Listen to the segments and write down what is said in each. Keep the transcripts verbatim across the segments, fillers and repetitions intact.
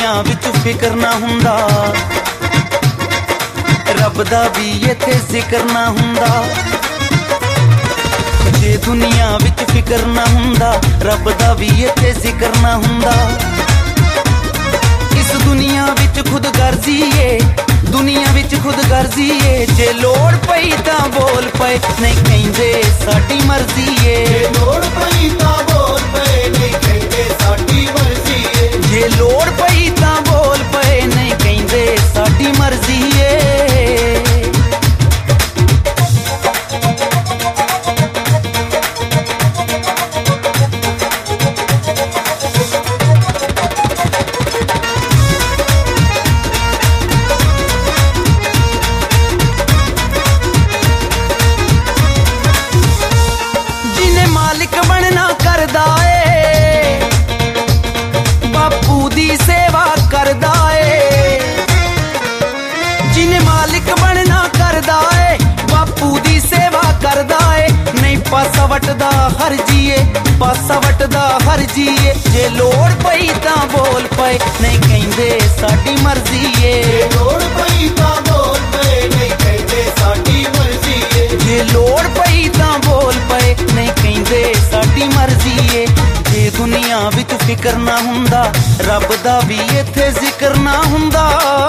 दुनिया विच फिकर ना हुंदा, रब दा भी इत्थे जिक्र ना हुंदा। जे दुनिया विच फिकर ना हुंदा, रब दा भी इत्थे जिक्र ना हुंदा। इस दुनिया विच खुद गर्जी है, दुनिया विच खुद गर्जी है। जे लोड़ पई तां बोल पे, नहीं कहिंदे साडी मर्जी है। लोड़ पई तां बोल पे, नहीं कहिंदे साडी मर्जी है। जे लोड़ पई तां बोल पे, नहीं कहिंदे साडी मर्जी है। सेवा करदा ए, जिन्हें मालिक बनना करदा ए, बापू दी सेवा करदा ए। नहीं पासा वटदा हर जीए, पासा वटदा हर जीए। जे लोड़ पई तां बोल पे, नहीं कहिंदे साडी मर्जी ए। लोड़ पई तां बोल पे, नहीं कहिंदे साडी मर्जी ए। जे लोड़ पई तां बोल पे, नहीं कहिंदे साडी मर्जी ए। जे दुनिया विच फिकर ना हुंदा, रब दा भी इत्थे जिक्र ना हुंदा।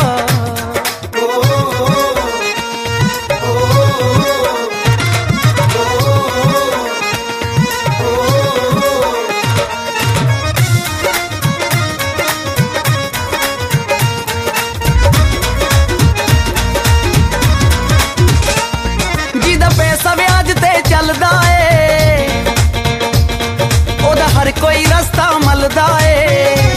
जिदा पैसा ब्याज ते चलदा ए, ओदा हर कोई रस्ता मलदा ए।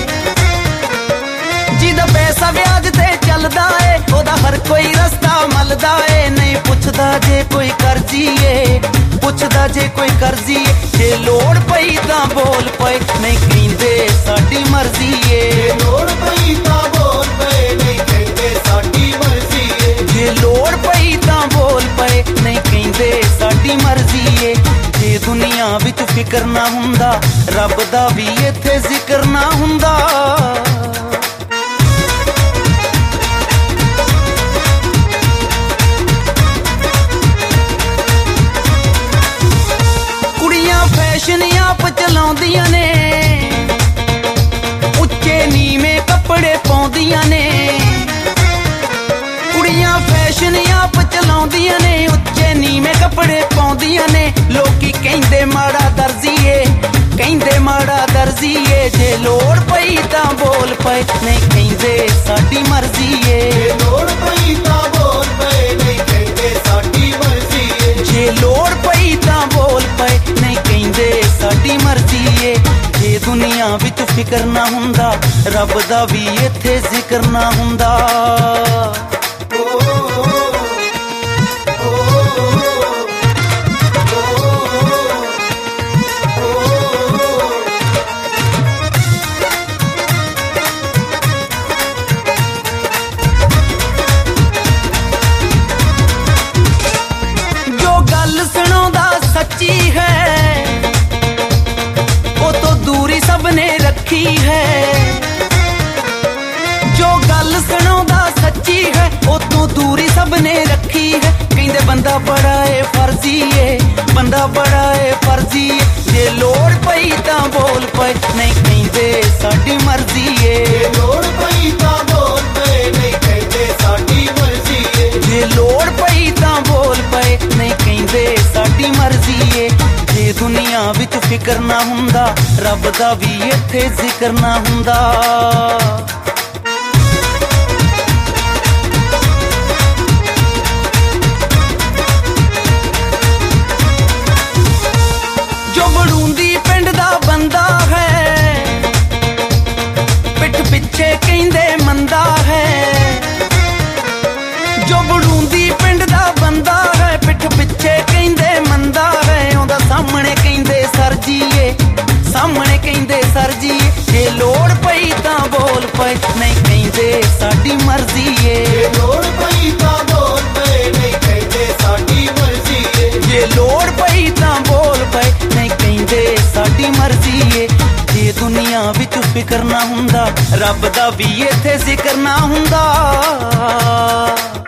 जिदा पैसा ब्याज ते चलदा ए, ओदा हर कोई रस्ता मलदा ए। नहीं पुछदा जे कोई कर्जी ए, पुछदा जे कोई कर्जी ए। जे लोड़ पई तां बोल पे, नहीं कहिंदे साडी मर्जी ए। लोड़ पई तां बोल पे, नहीं कहिंदे साडी मर्जी ए। जे लोड़ पई तां बोल पे, नहीं कहिंदे साडी मर्जी ए। जे दुनिया विच फिकर ना हुंदा, रब दा भी इत्थे जिक्र ना हुंदा। कुड़ियां फैशन आप चलाउंदियां ने, उच्चे नीवें कपड़े पाउंदियां ने। कुड़ियां फैशन आप चलाउंदियां ने, उच्चे नीवें कपड़े पाउंदियां ने। लोकी कहिंदे माड़ा दर्जी ए, कहिंदे माड़ा दर्जी ए। जे लोड़ पई तां बोल पे, नहीं कहिंदे साडी मर्जी ए। लोड़ पई तां बोल पे, नहीं कहिंदे साडी मर्जी ए। जे लोड़ पई तां बोल पे, नहीं कहिंदे साडी मर्जी ए। जे दुनिया विच फिकर ना हुंदा, रब दा भी इत्थे जिक्र ना हुंदा। सच्ची है वो तो दूरी सबने रखी है। जो गल सुनाउंदा सच्ची है, वो तो दूरी सबने रखी है। कहिंदे बंदा बड़ा है फर्जी है, बंदा बड़ा है फर्जी है। जे लोड़ पई तां बोल पे, नहीं कहिंदे साडी मर्जी है। लोड़ पई तां बोल पे, नहीं कहिंदे साडी मर्जी है। जे लोड़ पई तां बोल पे, नहीं कहिंदे साडी मर्जी है। जे दुनिया विच फिकर ना हुंदा, रब दा भी इत्थे जिक्र ना हुंदा। जो बड़ूंदी पिंड दा बंदा है, पिठ पिछे कहिंदे मंदा है। जो बड़ूंदी पिंड दा बंदा है, पिठ पिछे कहिंदे मंदा है। ओदा सामने कहिंदे सरजीए, सामने कहिंदे सरजीए। जे लोड़ पई तां बोल पे, नहीं कहिंदे साडी मर्जी ए। लोड़ पई तां बोल पे, नहीं कहिंदे साडी मर्जी ए। जे लोड़ पई तां बोल पे, नहीं कहिंदे साडी मर्जी ए। जे दुनिया ਦੁਨੀਆ ਵਿੱਚ ਫਿਕਰ ਨਾ ਹੁੰਦਾ, ਰੱਬ ਦਾ ਵੀ ਇੱਥੇ ਜ਼ਿਕਰ ਨਾ ਹੁੰਦਾ।